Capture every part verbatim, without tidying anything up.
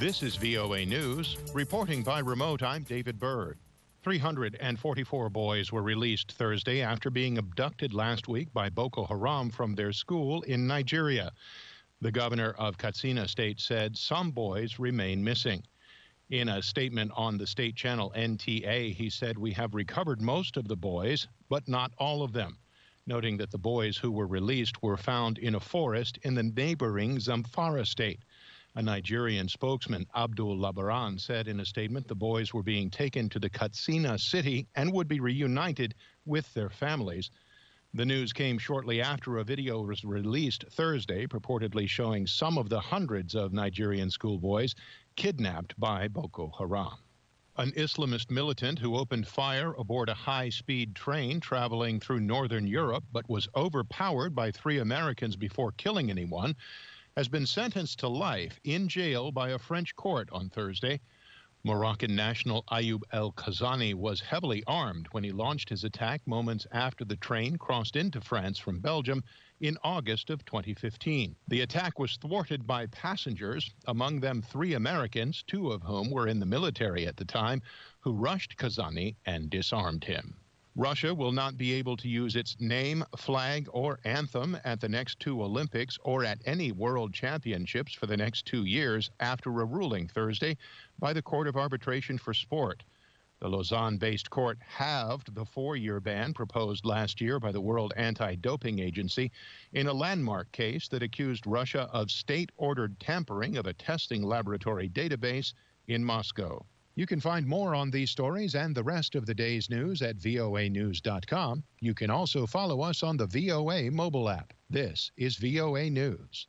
This is V O A News. Reporting by remote, I'm David Byrd. three hundred forty-four boys were released Thursday after being abducted last week by Boko Haram from their school in Nigeria. The governor of Katsina State said some boys remain missing. In a statement on the state channel N T A, he said, "We have recovered most of the boys, but not all of them," noting that the boys who were released were found in a forest in the neighboring Zamfara state. A Nigerian spokesman, Abdul Labaran, said in a statement the boys were being taken to the Katsina city and would be reunited with their families. The news came shortly after a video was released Thursday, purportedly showing some of the hundreds of Nigerian schoolboys kidnapped by Boko Haram. An Islamist militant who opened fire aboard a high-speed train traveling through northern Europe but was overpowered by three Americans before killing anyone has been sentenced to life in jail by a French court on Thursday. Moroccan national Ayoub El-Kazani was heavily armed when he launched his attack moments after the train crossed into France from Belgium in August of twenty fifteen. The attack was thwarted by passengers, among them three Americans, two of whom were in the military at the time, who rushed Kazani and disarmed him. Russia will not be able to use its name, flag, or anthem at the next two Olympics or at any World Championships for the next two years after a ruling Thursday by the Court of Arbitration for Sport. The Lausanne-based court halved the four-year ban proposed last year by the World Anti-Doping Agency in a landmark case that accused Russia of state-ordered tampering of a testing laboratory database in Moscow. You can find more on these stories and the rest of the day's news at V O A news dot com. You can also follow us on the V O A mobile app. This is V O A News.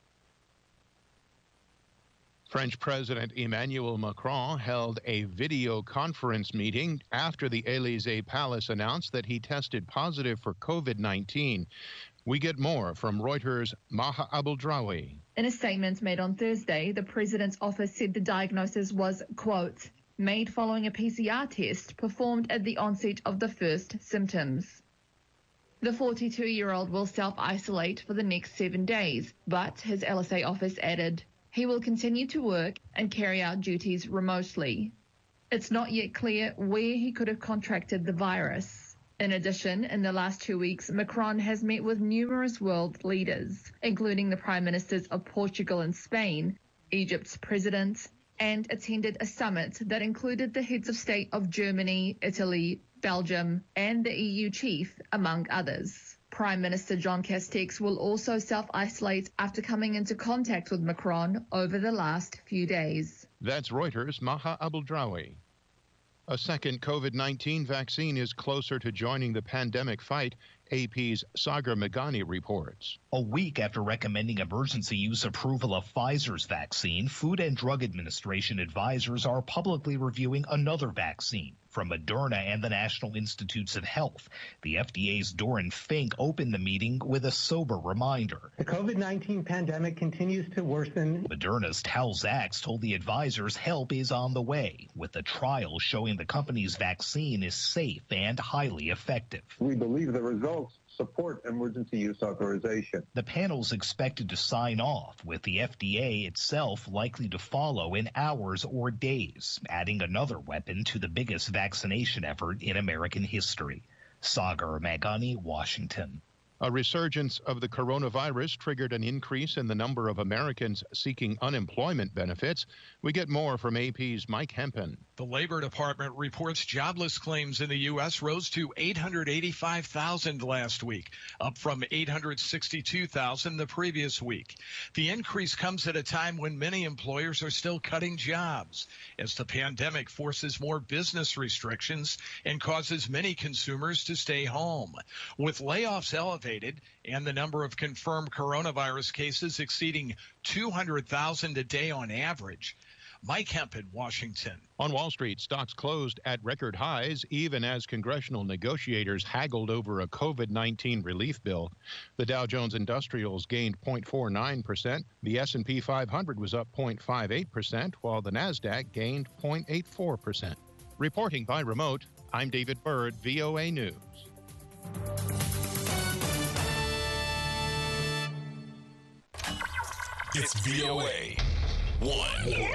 French President Emmanuel Macron held a video conference meeting after the Élysée Palace announced that he tested positive for COVID nineteen. We get more from Reuters' Maha Abdeldraoui. In a statement made on Thursday, the president's office said the diagnosis was, quote, made following a P C R test performed at the onset of the first symptoms. The forty-two-year-old will self-isolate for the next seven days, but his L S A office added he will continue to work and carry out duties remotely. It's not yet clear where he could have contracted the virus. In addition, in the last two weeks, Macron has met with numerous world leaders, including the prime ministers of Portugal and Spain, Egypt's president, and attended a summit that included the heads of state of Germany, Italy, Belgium, and the E U chief, among others. Prime Minister Jean Castex will also self-isolate after coming into contact with Macron over the last few days. That's Reuters' Maha Abdeldraoui. A second COVID nineteen vaccine is closer to joining the pandemic fight, A P's Sagar Meghani reports. A week after recommending emergency use approval of Pfizer's vaccine, Food and Drug Administration advisors are publicly reviewing another vaccine from Moderna and the National Institutes of Health. The F D A's Doran Fink opened the meeting with a sober reminder. The COVID nineteen pandemic continues to worsen. Moderna's Tal Zaks told the advisors help is on the way, with the trial showing the company's vaccine is safe and highly effective. We believe the results support emergency use authorization. The panel's expected to sign off, with the F D A itself likely to follow in hours or days, adding another weapon to the biggest vaccination effort in American history. Sagar Meghani, Washington. A resurgence of the coronavirus triggered an increase in the number of Americans seeking unemployment benefits. We get more from A P's Mike Hempen. The Labor Department reports jobless claims in the U S rose to eight hundred eighty-five thousand last week, up from eight hundred sixty-two thousand the previous week. The increase comes at a time when many employers are still cutting jobs, as the pandemic forces more business restrictions and causes many consumers to stay home. With layoffs elevated, and the number of confirmed coronavirus cases exceeding two hundred thousand a day on average. Mike Hempen, Washington. On Wall Street, stocks closed at record highs, even as congressional negotiators haggled over a COVID nineteen relief bill. The Dow Jones Industrials gained zero point four nine percent. The S and P five hundred was up zero point five eight percent, while the NASDAQ gained zero point eight four percent. Reporting by remote, I'm David Byrd, V O A News. It's V O A. one.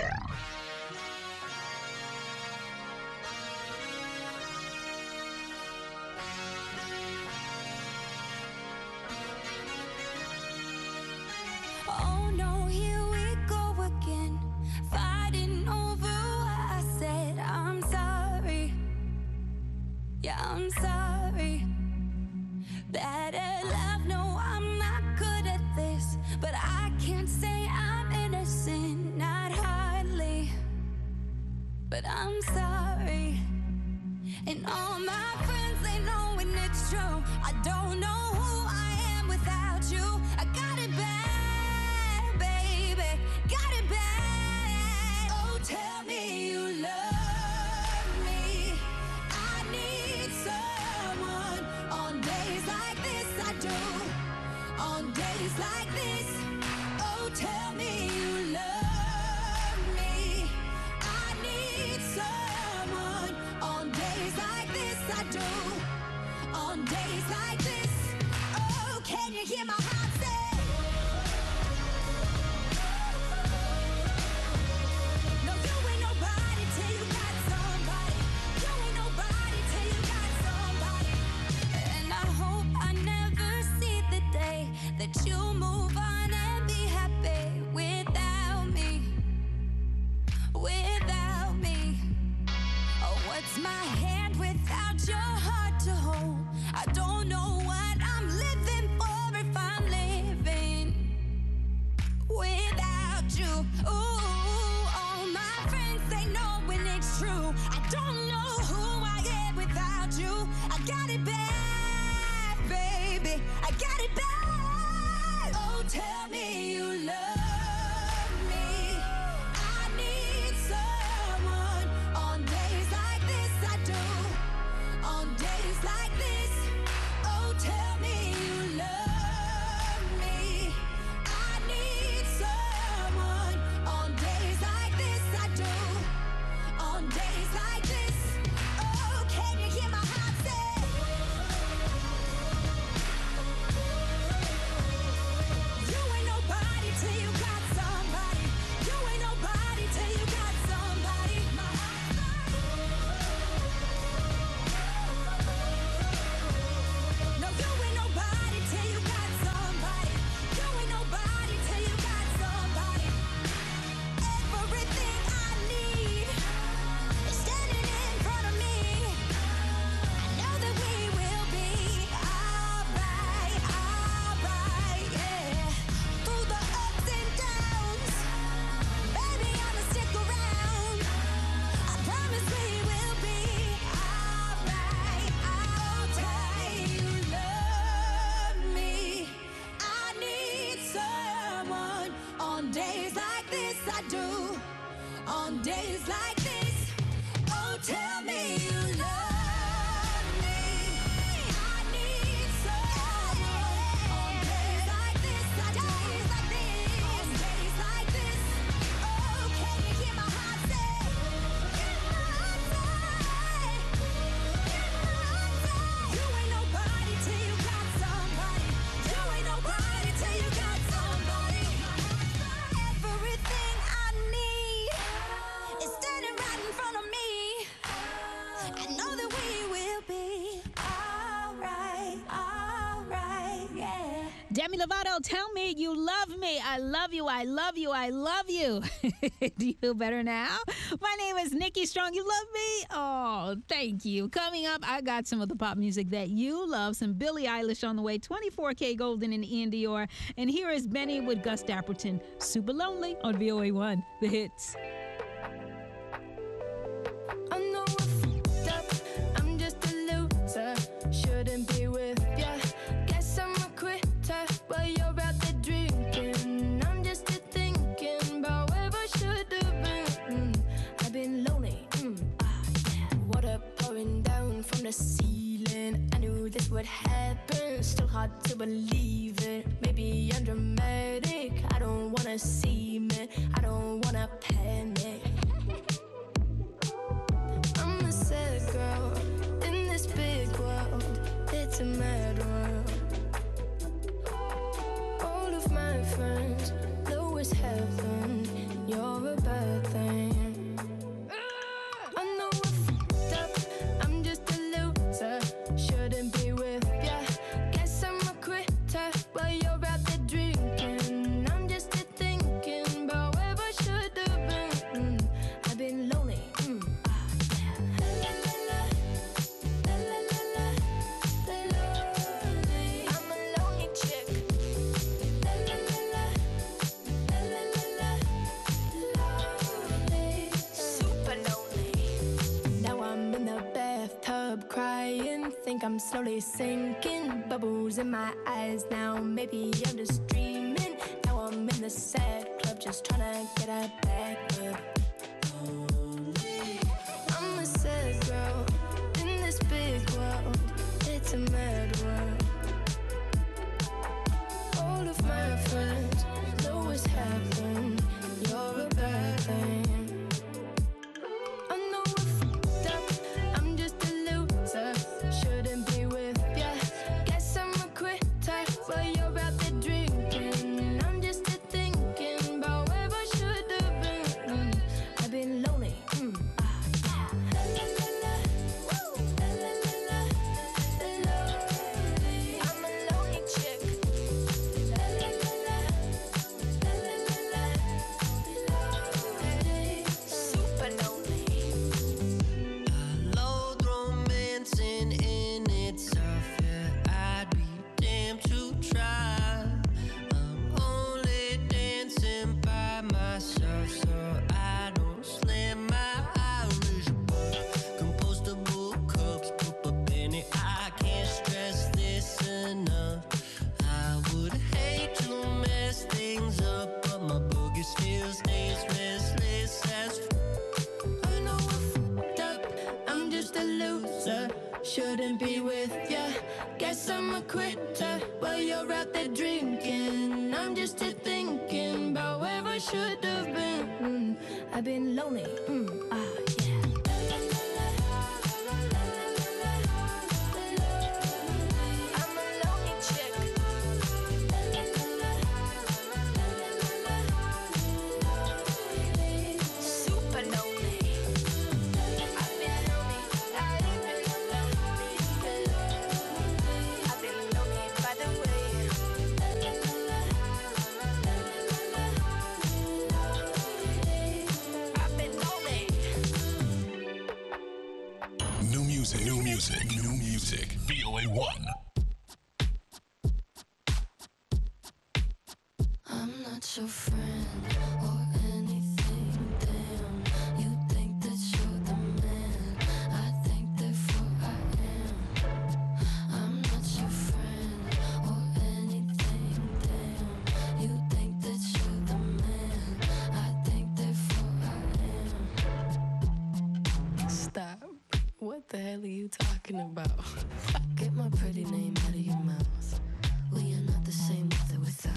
Oh no, here we go again, fighting over what I said. I'm sorry, yeah, I'm sorry. Bad at love, no, I'm not good at this, but I can't say I'm innocent, not hardly. But I'm sorry, and all my friends, they know when it's true. I don't know who I am without you. I got it bad, baby, got it bad. Oh, tell me you love me. I need someone on days like this. I do. On days like this. Oh, tell me you love me. I need someone on days like this. I do. On days like this. Oh, can you hear my heart say? No, you ain't nobody till you got somebody. You ain't nobody till you got somebody. And I hope I never see the day that you move on and be happy without me. Without me. Oh, what's my hand without your heart to hold? I don't know what I'm living for if I'm living without you. Ooh, all my friends, they know when it's true. I don't know who I am without you. I got it bad, baby. I got it bad. Oh, tell me you love me. I need someone on days like this. I do. On days like this. Oh, tell me you love me. I need someone on days like this. I do. On days like this. Oh, can you hear my heart say? You ain't nobody till you got somebody. You ain't nobody till you got somebody. My heart No, you ain't nobody till you got somebody. You ain't nobody till you got somebody. Everything I need is standing in front of me. I know that we will be alright, alright, yeah. Through the ups and downs, baby, I'ma stick around. I promise we will be alright, alright. You love me. I need someone on days like this. I do. On days like this. Oh, tell me you love me. I need someone on days like this. I do. On days like this. Oh, can you hear my heart say? You ain't nobody till you got somebody. You ain't nobody till you got somebody. Everything I need is standing right in front of me. I know that we will be alright, alright, yeah. Demi Lovato, tell me you love me. I love you. I love you. I love you. Do you feel better now? My name is Nikki Strong. You love me? Oh, thank you. Coming up, I got some of the pop music that you love. Some Billie Eilish on the way. twenty-four K Golden and Ian Dior. And here is Benny with Gus Dapperton. Super Lonely on V O A one. The hits. I know I fucked up. I'm just a loser. Shouldn't be with ya. Guess I'm a quitter while you're out there drinking. I'm just here thinking about where I should have been. Mm, I've been lonely. Mm, ah, yeah. Water pouring down from the ceiling. I knew this would happen. Still hard to believe it. Maybe I'm dramatic. I don't wanna see me. I don't wanna panic. I'm a sad girl in this big world. It's a mad world. All of my friends, low as heaven. You're a bad thing. I know I fucked up, I'm just a loser. Shouldn't be with ya. Guess I'm a quitter while you're out there drinking. I'm just a thinking about where I should have been. Mm, I've been lonely. Mm, ah, yeah. La, la, la, la, la, la, la, lonely. I'm a lonely chick. La, la, la, la, la, la, la, la, lonely. Super lonely. Now I'm in the bathtub crying. Think I'm slowly sinking. Bubbles in my eyes now. Maybe I'm just dreaming. Now I'm in the sad club, just trying to get a back up. I'm a sad girl in this big world. It's a mad world. All of my friends know what's happened. You're a bad thing. I know I fucked up, I'm just a loser. Shouldn't be with ya. Guess I'm a quitter while you're out there drinking. I'm just a thinking about where I should have been. Mm, I've been lonely. Mm, ah, yeah. La, la, la, la. Woo. La, la, la, la. Lonely. I'm a lonely chick. La, la, la, la. La, la, la, la. Lonely. Super lonely. Loathe romancing in itself, yeah, I'd be damned to try. I'm only dancing by myself, so I don't slam my Irish bar. Compostable cups, pop a penny, I can't stress this enough. I would hate to mess things up, but my boogie still stays restless as I know I fucked up, I'm just a loser. Shouldn't be with ya. Guess I'm a quitter while you're out there drinking. I'm just a thinking about where I should have been. Mm, I've been lonely. Mm, ah, yeah. La, la, la, la. La, la, la, la. I'm a lonely chick. La, la, la, la. La, la, la, la. Super lonely. I've been lonely. I've been lonely. I've been lonely by the way. La, la, la, la. I've been lonely. New music, new music, new music. V O A one. I'm not your friend or anything, damn. You think that you're the man. I think therefore I am. I'm not your friend or anything, damn. You think that you're the man. I think therefore I am. Stop. What the hell are you talking about? Get my pretty name out of your mouth. We are not the same with or without.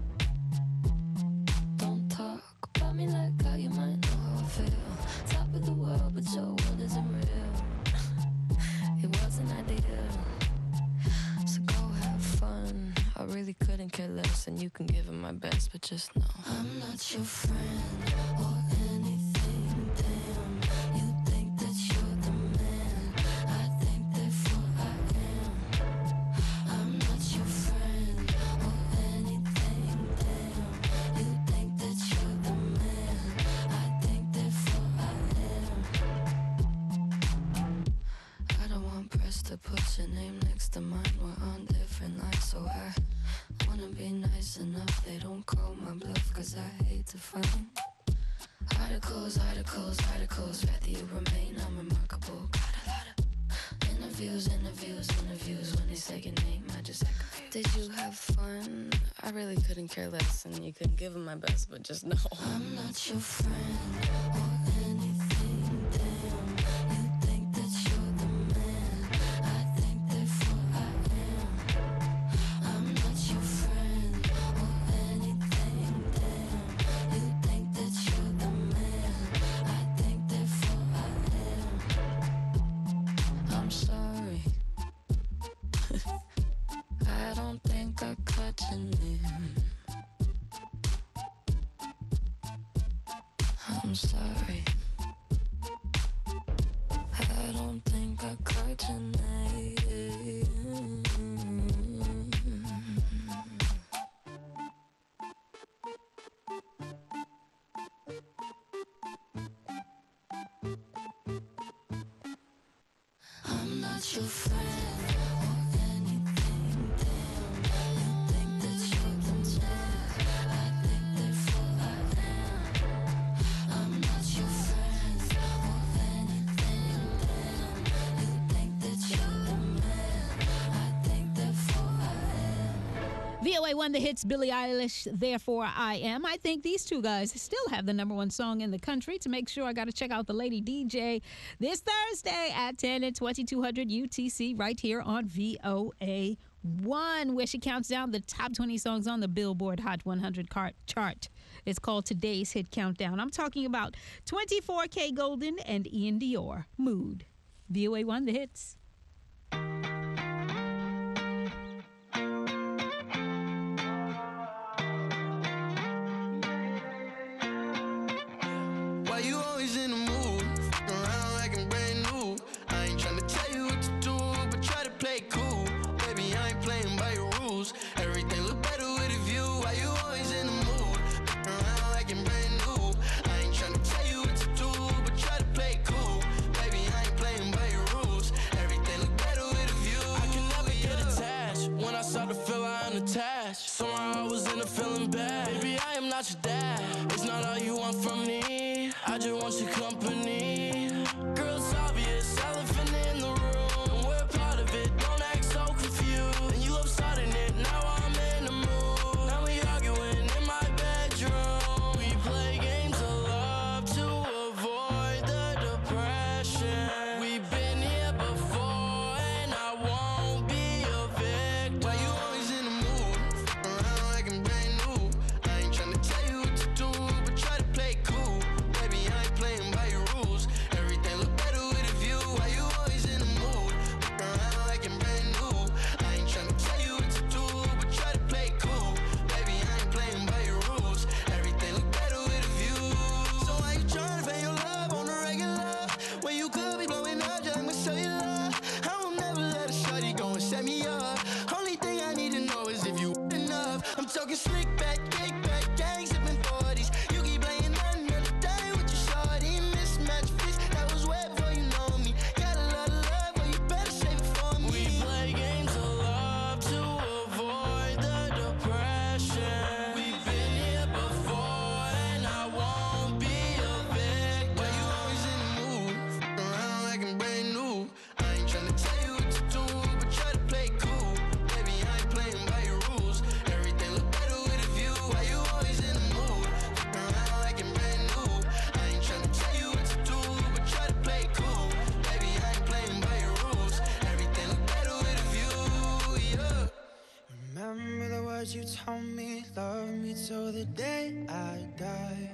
Don't talk about me like how you might know how I feel. Top of the world, but your world isn't real. It wasn't ideal. So go have fun. I really couldn't care less, and you can give it my best, but just know I'm not your friend or anything, damn. You think that you're the man. I think therefore I am. I'm not your friend or anything, damn. You think that you're the man. I think therefore I am. I don't want press to put your name next to mine. We're on different lines, so I wanna be nice enough. They don't call my bluff, cause I hate to find articles, articles, articles. Rather you remain unremarkable. Got a lot of interviews, interviews, interviews. When they say your name, I just act confused. Did you have fun? I really couldn't care less, and you couldn't give them my best, but just know I'm not your friend or anything, damn. You think that you're the man. I think therefore I am. I'm not your friend or anything, damn. You think that you're the man. I think therefore I am. I'm sorry. I don't think I cut your name. I'm sorry. I don't think I cried tonight. I'm not your friend or anything, damn. You think that you're the man, I think therefore I am. I'm not your friend or anything, damn. You think that you're the man, I think therefore I am. V O A one The Hits, Billie Eilish, Therefore I Am. I think these two guys still have the number one song in the country. To make sure, I got to check out the Lady D J this Thursday at ten and twenty-two hundred U T C right here on V O A one, where she counts down the top twenty songs on the Billboard Hot one hundred chart. It's called Today's Hit Countdown. I'm talking about twenty-four K Golden and Ian Dior, Mood. V O A one The Hits. Why you always in the mood? Around like I'm brand new. I ain't tryna tell you what to do, but try to play cool. Baby, I ain't playing by your rules. Everything look better with a view. Why you always in the mood? Around like I'm brand new. I ain't tryna tell you what to do, but try to play cool. Baby, I ain't playing by your rules. Everything look better with a view. I can never get attached. When I start to feel I am attached, somehow I was in a feeling bad. Baby, I am not your dad. It's not all you want from me. I just want your company. Girl, it's obvious, elephant in the room. We're part of it, don't act so confused. And you love starting it, now I'm in the mood. Now we arguing in my bedroom. We play games of love to avoid the depression. We've been here before and I won't be a victim. Why you always in the mood? Around like I'm brand new. I ain't tryna tell you what to do, but try to play cool. Baby, I ain't playing by your rules. Everything look better with a view. Why you always in the mood? Around like I'm brand new. I ain't tryna tell you what to do, but try to play cool. Baby, I ain't playing by your rules. Everything look better with a view. So why you tryna pay your love on the regular when you could be blowing up just like my cellular? I will never let a shorty go and set me up. Only thing I need to know is if you enough. I'm talking slick back, kick back, gang sipping forties. You keep playing another day with your shorty. Mismatch fish, that was way before you know me. Got a lot of love, but you better save it for me. We play games of love to avoid the depression. We've been here before and I won't be a victim. Why you always in the mood? Around like I'm brand new. I ain't tryna tell you what to do, but try to play cool. Baby, I ain't playing by your rules. Everything look better with a view. Why you always in the mood? Around like I'm brand new. I ain't tryna tell you what to do, but try to play cool. Baby, I ain't playing by your rules. Everything look better with a view, yeah. Remember the words you told me, love me till the day I die.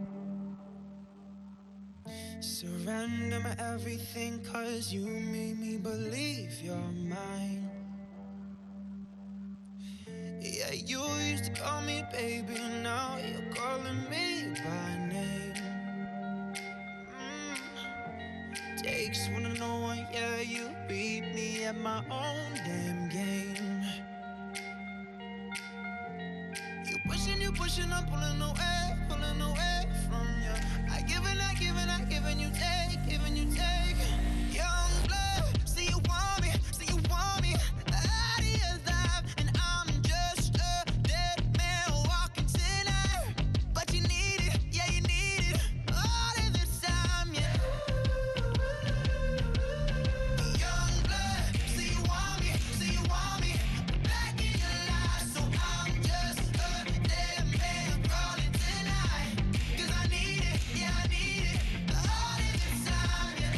Surrender my everything, cause you made me believe you're mine. Yeah, you used to call me baby, now you're calling me by name. Mm. Takes one to know one, yeah, you beat me at my own damn game. You pushing, you pushing, I'm pulling away, pulling away from you. I give and I give and I give and you take, give and you take. Young blood, see you want me, see you want me out of your life, and I'm just a dead man walking tonight. But you need it, yeah you need it, all of this time, yeah. Young blood, see you want me, see you want me back in your life, so I'm just a dead man crawling tonight. 'Cause I need it, yeah I need it, all of this time, yeah.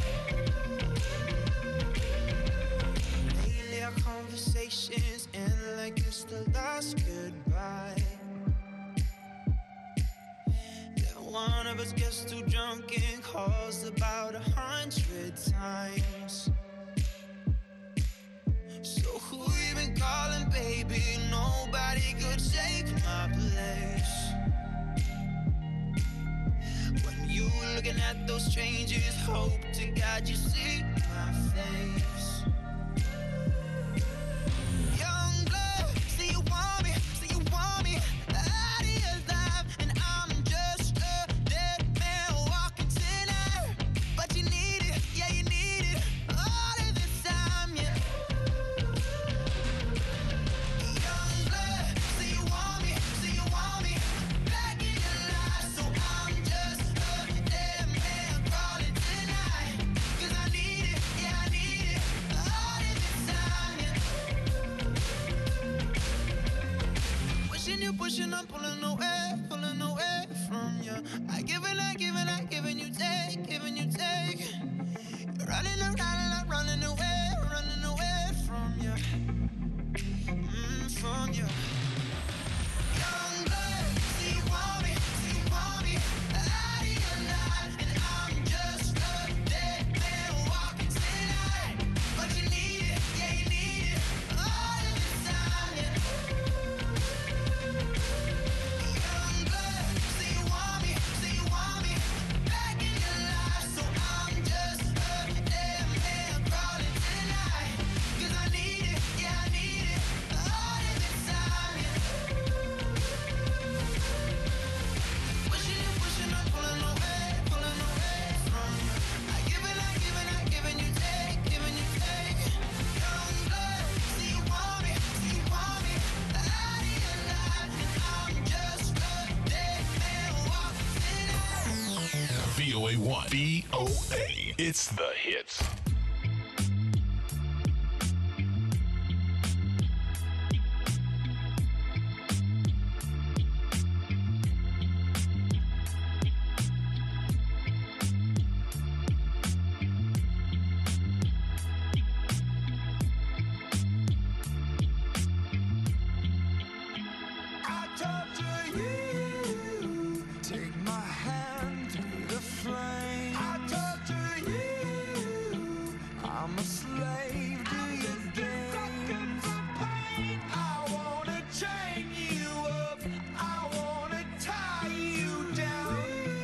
Lately our conversations end like it's the last goodbye. Then one of us gets too drunk and calls about a hundred times. So who you been calling, baby? Nobody could take my place. When you looking at those strangers. Hope to God you see my face. Young blood, see you want me, see you want me out of your life, and I'm just a dead man walking tonight. But you need it, yeah you need it, all of this time, yeah. Young blood, see you want me, see you want me back in your life, so I'm just a dead man crawling tonight. 'Cause I need it, yeah I need it, all of this time, yeah. Wishing you pushing, I'm pulling away, pulling away from you. I give and I give and I give and you take, giving you take. You're running around and I'm running away, running away from you, mm, from you. Young blood, see you want me, see you want me out of your life, and I'm just a dead man walking tonight. But you need it, yeah you need it, all of this time, yeah. Young blood, see you want me, see you want me back in your life, so I'm just a dead man crawling tonight. 'Cause I need it, yeah I need it, all of this time, yeah. Pushing you, pushing, I'm pulling away, pulling away from you. I give and I give and I give and you take, giving you take. Young blood, see you want me, see you want me out of your life, and I'm just a dead man walking tonight. V O A one. V O A. It's the hits. I torture you, take my hand through the flame. I torture you, I'm a slave to your games. I wanna chain you up, I wanna tie you down.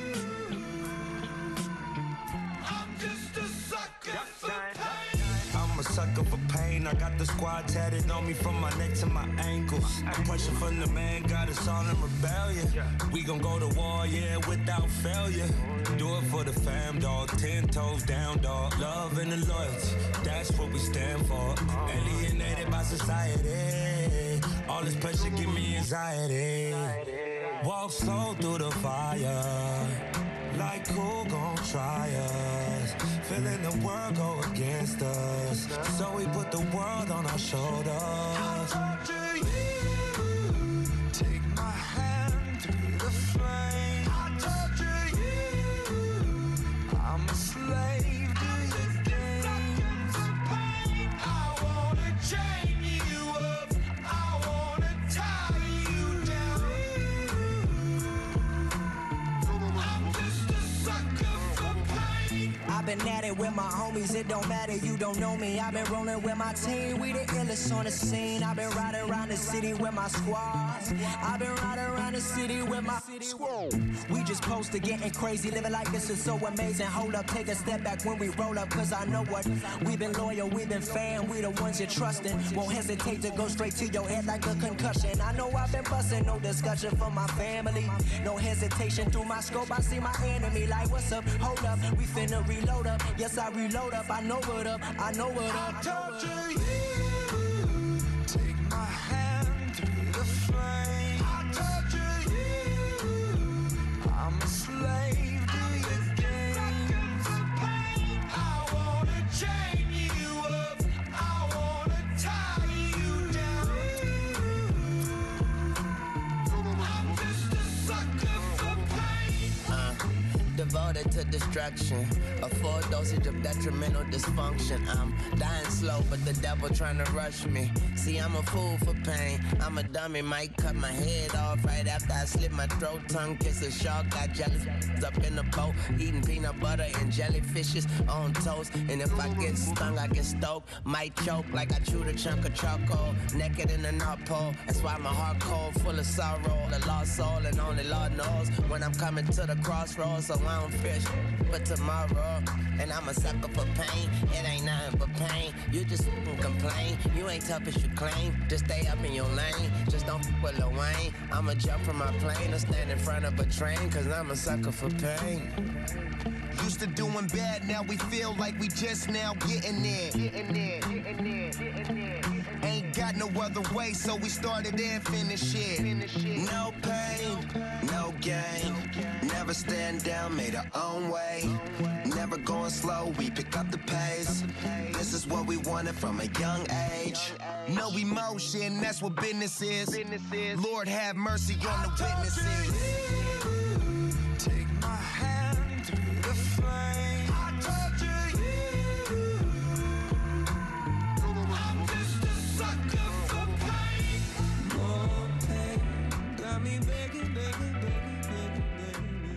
I'm just a sucker for pain. I'm a sucker for pain. I got the squad tatted on me from my neck to my ankles. Pressure from the man got us all in rebellion. We gon' go to war, yeah, without failure. Do it for the fam, dog. Ten toes down, dog. Love and the loyalty, that's what we stand for. Alienated by society. All this pressure give me anxiety. Walk slow through the fire. Like who gon' try us? Feeling the world go against us, so we put the world on our shoulders. Torture you, take my hand through the flame. I torture you, I'm a slave to your games. I wanna chain you up, I wanna tie you down. I'm just a sucker for pain. I've been at it with my homies, it don't matter, you don't know me. I've been rolling with my team, we the illest on the scene. I've been riding around the city with my squad. I've been riding around the city with my squad. We just posted getting crazy, living like this is so amazing. Hold up, take a step back when we roll up, cause I know what. We've been loyal, we've been fan, we the ones you're trusting. Won't hesitate to go straight to your head like a concussion. I know I've been busting, no discussion for my family. No hesitation through my scope, I see my enemy like, what's up? Hold up, we finna reload up. Yes, I reload up, I know what up, I know what up. I torture you, take my hand through the flame. I torture you, I'm a slave to your games. I wanna chain you up, I wanna tie you down. I'm just a sucker for pain. Uh, devoted to destruction, a full dosage of detrimental dysfunction. I'm dying slow, but the devil trying to rush me. See, I'm a fool for pain. I'm a dummy, might cut my head off right after I slit my throat. Tongue kiss a shark, got jealous up in the boat, eating peanut butter and jellyfishes on toast. And if I get stung, I get stoked. Might choke like I chewed a chunk of charcoal. Naked in the North Pole, that's why my heart cold, full of sorrow. The lost soul, and only Lord knows when I'm coming to the crossroads. So I don't fear shit for tomorrow. And I'm a sucker for pain. It ain't nothing but pain. You just f***ing complain. You ain't tough as you claim. Just stay up in your lane. Just don't f*** with Lil Wayne. I'ma jump from my plane or stand in front of a train. Cause I'm a sucker for pain. Used to doing bad, now we feel like we just now getting there. Getting there, getting there, getting there. Ain't got no other way, so we started and finished it. No pain, no gain. Never stand down, made our own way. Never going slow, we pick up the pace. This is what we wanted from a young age. No emotion, that's what business is. Lord have mercy on the witnesses. Take my hand through the flame. I torture you. I'm just a sucker for pain. More pain got me begging, begging, begging, begging, begging.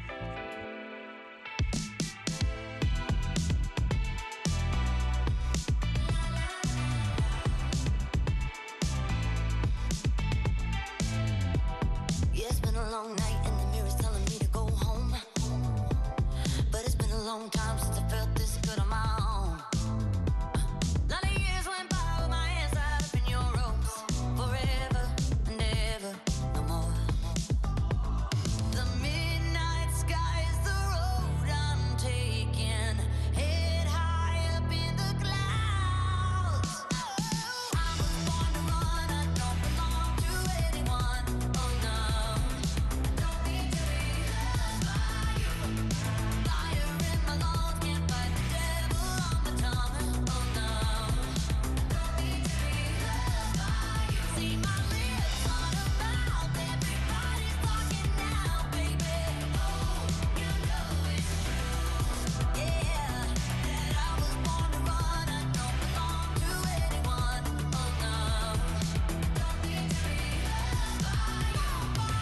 Yeah, it's been a long night and the mirror's telling me to go home. But it's been a long time since I felt this good on my own. Lot of years went by with my hands tied up in your ropes. Forever and ever, no more. The midnight sky is the road I'm taking. Head high up in the clouds. I was born to run, I don't belong to anyone. Oh no. Don't need to be loved by you. Fire in my lungs, can't fight the devil on my tongue. Oh no. Don't need to be loved by you. See my lips on a mouth, everybody's talking now, baby. Oh, you know it's true. Yeah, that I was born to run, I don't belong to anyone. Oh no. Don't need to be loved by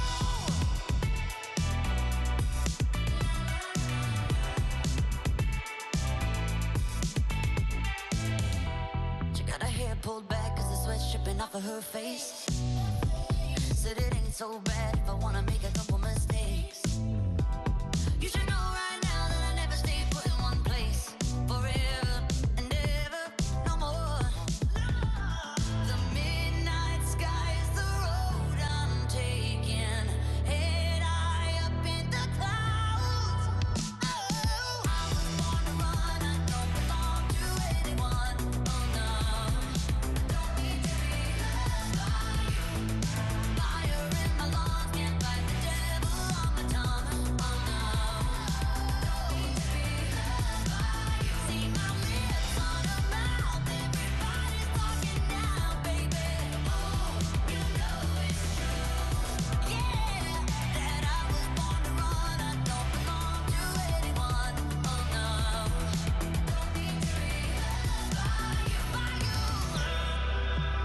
you. She got her hair pulled back cause the sweat's dripping off of her face. Said it ain't so bad if I wanna make a couple mistakes. You should know right now that I never stay put in one place. Forever and ever, no more. The midnight sky is the road I'm taking. Head high up in the clouds. Oh, I was born to run, I don't belong to anyone. Oh no. Don't need to be loved by you. Fire in my lungs, can't fight the devil on my tongue. Oh no. Don't need to be loved by you. See my lips on a mouth, everybody's talking now, baby. Oh, you know it's true. Yeah, that I was born to run, I don't belong to anyone. Oh no. Don't need to be loved by you, by you.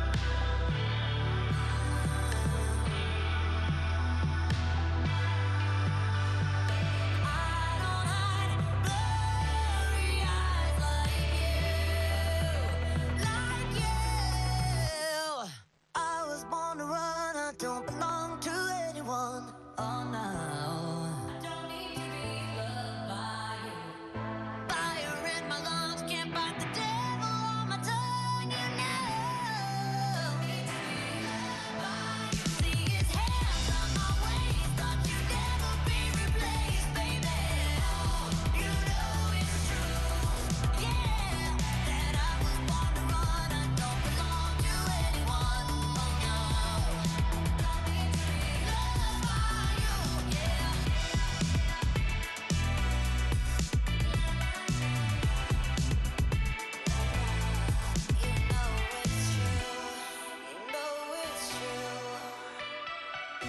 I don't hide blurry eyes like you, like you. I was born to run, I don't belong to anyone. Oh no. I don't need to be loved by you. Fire in my lungs, can't fight the devil on my tongue, you know. Don't need to be loved by you. See his hands on my waist, thought you'd never be replaced, baby. Oh, you know it's true. Yeah, that I was born to run, I don't belong to anyone. Oh no. Don't need to be loved by you. Yeah. You know it's true. You know it's true.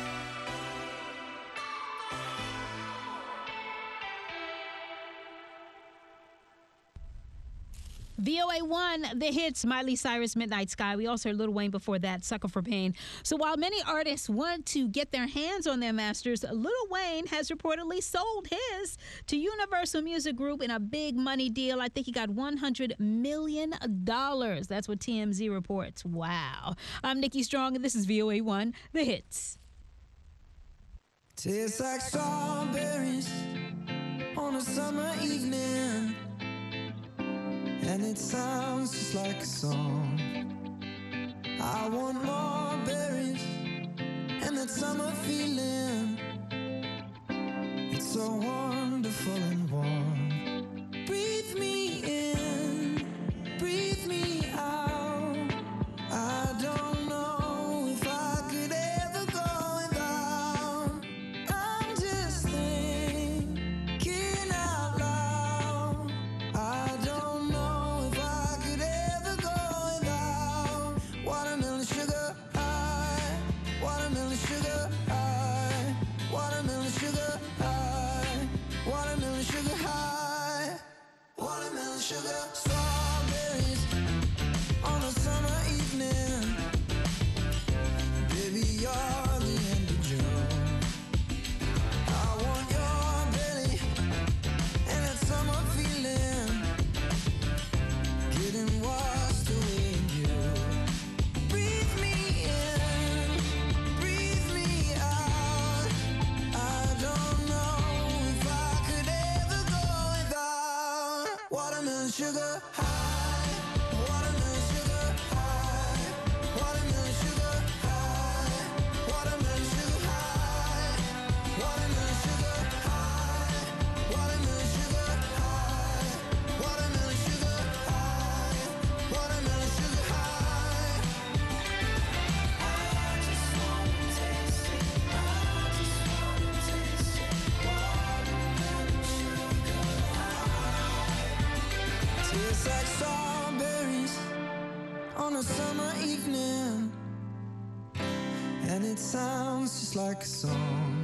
V O A one, the hits, Miley Cyrus, Midnight Sky. We also heard Lil Wayne before that, Sucker for Pain. So while many artists want to get their hands on their masters, Lil Wayne has reportedly sold his to Universal Music Group in a big money deal. I think he got one hundred million dollars. That's what T M Z reports. Wow. I'm Nikki Strong, and this is V O A one, the hits. Tastes like strawberries on a summer evening, and it sounds just like a song. I want more berries and that summer feeling. It's so wonderful and warm. Breathe me in, breathe me out. I don't know if I could ever go without. I'm just thinking out loud. I don't know if I could ever go without watermelon sugar high, watermelon sugar high, watermelon sugar high, watermelon sugar high, watermelon sugar. Strawberries on a summer evening. Baby, you're the end of June. I want your belly and that summer feeling, getting washed away in you. Breathe me in, breathe me out. I don't know if I could ever go without watermelon sugar high, watermelon sugar high, watermelon sugar high, watermelon sugar high, watermelon sugar high, watermelon sugar high, watermelon sugar high, watermelon sugar high. I just wanna taste it. I just wanna taste it. Watermelon sugar high. Tastes like strawberries on a summer evening, and it sounds just like a song.